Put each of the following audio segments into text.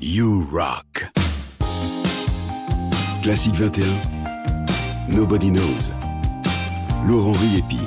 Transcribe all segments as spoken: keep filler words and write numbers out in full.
You Rock. Classique vingt et un, Nobody Knows. Laurent Riépi.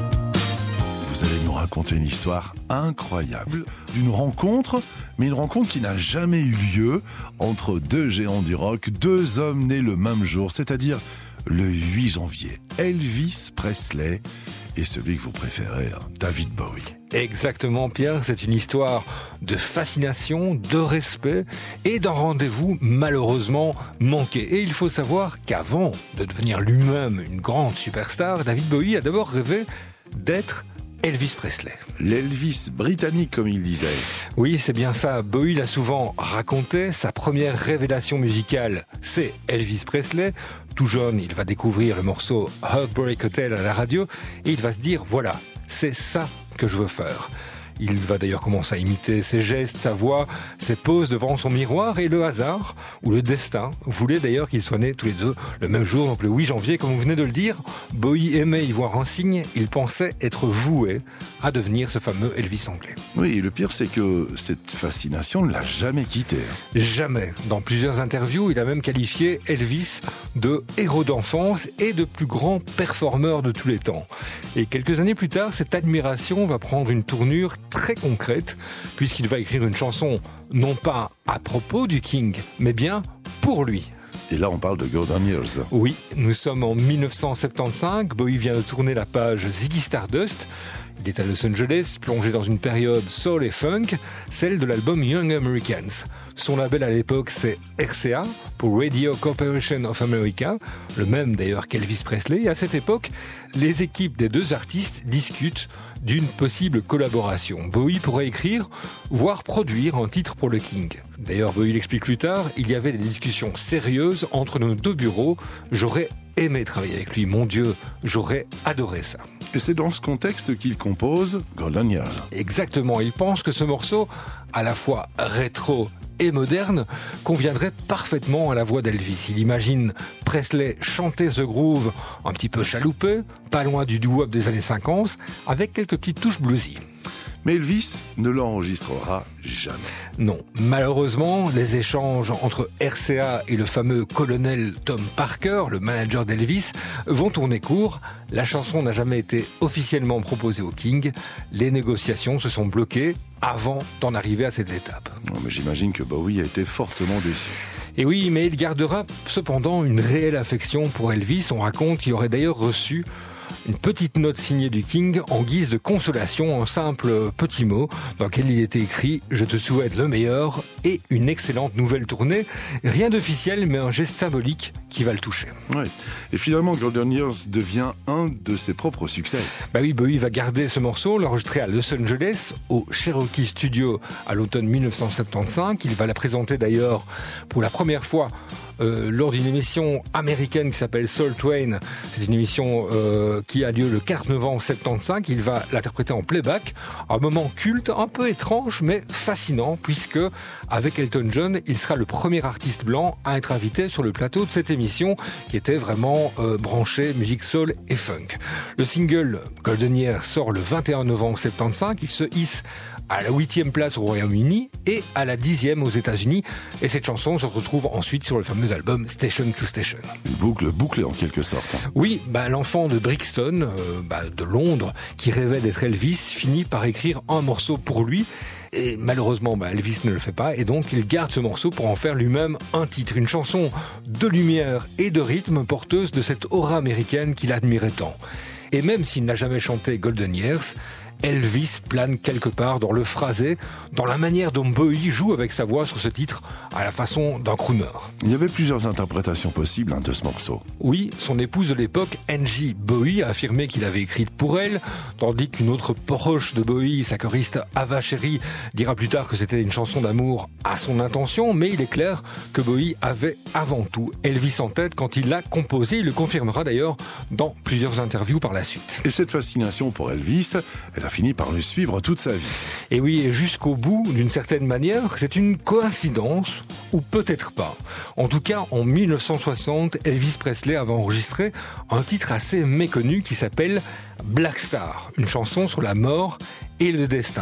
Vous allez nous raconter une histoire incroyable d'une rencontre, mais une rencontre qui n'a jamais eu lieu entre deux géants du rock, deux hommes nés le même jour, c'est-à-dire le huit janvier. Elvis Presley et celui que vous préférez, hein, David Bowie. Exactement, Pierre, c'est une histoire de fascination, de respect et d'un rendez-vous malheureusement manqué. Et il faut savoir qu'avant de devenir lui-même une grande superstar, David Bowie a d'abord rêvé d'être Elvis Presley. L'Elvis britannique, comme il disait. Oui, c'est bien ça. Bowie l'a souvent raconté. Sa première révélation musicale, c'est Elvis Presley. Tout jeune, il va découvrir le morceau Heartbreak Hotel à la radio et il va se dire, voilà, c'est ça que je veux faire. Il va d'ailleurs commencer à imiter ses gestes, sa voix, ses poses devant son miroir et le hasard, ou le destin, voulait d'ailleurs qu'ils soient nés tous les deux le même jour, donc le huit janvier, comme vous venez de le dire. Bowie aimait y voir un signe, il pensait être voué à devenir ce fameux Elvis anglais. Oui, et le pire, c'est que cette fascination ne l'a jamais quitté. Jamais. Dans plusieurs interviews, il a même qualifié Elvis de héros d'enfance et de plus grand performeur de tous les temps. Et quelques années plus tard, cette admiration va prendre une tournure très concrète, puisqu'il va écrire une chanson non pas à propos du King, mais bien pour lui. Et là, on parle de Golden Years. Oui, nous sommes en dix-neuf cent soixante-quinze, Bowie vient de tourner la page Ziggy Stardust. Il est à Los Angeles, plongé dans une période soul et funk, celle de l'album Young Americans. Son label à l'époque, c'est R C A, pour Radio Corporation of America, le même d'ailleurs qu'Elvis Presley. Et à cette époque, les équipes des deux artistes discutent d'une possible collaboration. Bowie pourrait écrire, voire produire un titre pour le King. D'ailleurs, Bowie l'explique plus tard, il y avait des discussions sérieuses entre nos deux bureaux. J'aurais aimé travailler avec lui, mon Dieu, j'aurais adoré ça. Et c'est dans ce contexte qu'il compose Golden Years. Exactement, il pense que ce morceau, à la fois rétro et moderne, conviendrait parfaitement à la voix d'Elvis. Il imagine Presley chanter The Groove un petit peu chaloupé, pas loin du doo-wop des années cinquante, avec quelques petites touches bluesy. Mais Elvis ne l'enregistrera jamais. Non, malheureusement, les échanges entre R C A et le fameux colonel Tom Parker, le manager d'Elvis, vont tourner court. La chanson n'a jamais été officiellement proposée au King. Les négociations se sont bloquées avant d'en arriver à cette étape. Non, mais j'imagine que Bowie a été fortement déçu. Et oui, mais il gardera cependant une réelle affection pour Elvis. On raconte qu'il aurait d'ailleurs reçu une petite note signée du King en guise de consolation, un simple petit mot dans lequel il était écrit « Je te souhaite le meilleur et une excellente nouvelle tournée ». Rien d'officiel, mais un geste symbolique qui va le toucher. Ouais. Et finalement, Golden Years devient un de ses propres succès. Bah oui, Bowie va garder ce morceau, l'enregistrer à Los Angeles, au Cherokee Studio à l'automne dix-neuf cent soixante-quinze. Il va la présenter d'ailleurs pour la première fois euh, lors d'une émission américaine qui s'appelle Soul Train. C'est une émission euh, qui a lieu le quatre novembre soixante-quinze. Il va l'interpréter en playback. Un moment culte, un peu étrange, mais fascinant, puisque avec Elton John, il sera le premier artiste blanc à être invité sur le plateau de cette émission, qui était vraiment euh, branchée musique soul et funk. Le single Golden Year sort le vingt et un novembre soixante-quinze. Il se hisse à la huitième place au Royaume-Uni et à la dixième aux États-Unis. Et cette chanson se retrouve ensuite sur le fameux album Station to Station. Une boucle bouclée en quelque sorte. Oui, bah, l'enfant de Brixton, euh, bah, de Londres, qui rêvait d'être Elvis, finit par écrire un morceau pour lui. Et malheureusement, bah, Elvis ne le fait pas, et donc il garde ce morceau pour en faire lui-même un titre, une chanson de lumière et de rythme porteuse de cette aura américaine qu'il admirait tant. Et même s'il n'a jamais chanté Golden Years, Elvis plane quelque part dans le phrasé, dans la manière dont Bowie joue avec sa voix sur ce titre, à la façon d'un crooner. Il y avait plusieurs interprétations possibles hein, de ce morceau. Oui, son épouse de l'époque, Angie Bowie, a affirmé qu'il avait écrit pour elle, tandis qu'une autre proche de Bowie, sa choriste Ava Cherry, dira plus tard que c'était une chanson d'amour à son intention, mais il est clair que Bowie avait avant tout Elvis en tête quand il l'a composé. Il le confirmera d'ailleurs dans plusieurs interviews par la suite. Et cette fascination pour Elvis, elle a fini par le suivre toute sa vie. Et oui, et jusqu'au bout, d'une certaine manière, c'est une coïncidence, ou peut-être pas. En tout cas, en dix-neuf cent soixante, Elvis Presley avait enregistré un titre assez méconnu qui s'appelle Black Star, une chanson sur la mort et le destin.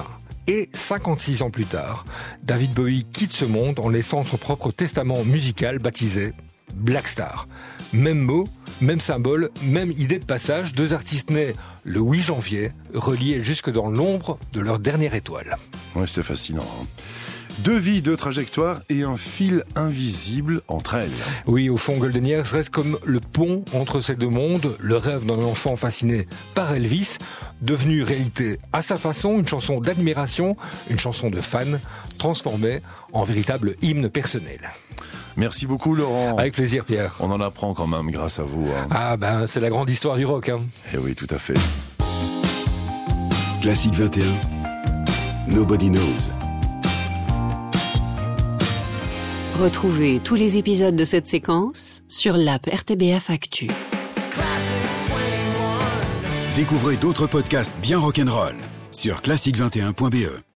Et cinquante-six ans plus tard, David Bowie quitte ce monde en laissant son propre testament musical baptisé Black Star. Même mot, même symbole, même idée de passage, deux artistes nés le huit janvier, reliés jusque dans l'ombre de leur dernière étoile. Ouais, c'est fascinant. Hein. Deux vies, deux trajectoires et un fil invisible entre elles. Oui, au fond, Golden Years reste comme le pont entre ces deux mondes, le rêve d'un enfant fasciné par Elvis, devenu réalité à sa façon, une chanson d'admiration, une chanson de fan, transformée en véritable hymne personnel. Merci beaucoup Laurent. Avec plaisir Pierre. On en apprend quand même grâce à vous. Hein. Ah ben c'est la grande histoire du rock. Hein. Eh oui, tout à fait. Classique vingt et un, Nobody Knows. Retrouvez tous les épisodes de cette séquence sur l'app R T B F Actu. Découvrez d'autres podcasts bien rock'n'roll sur classique vingt et un point b e.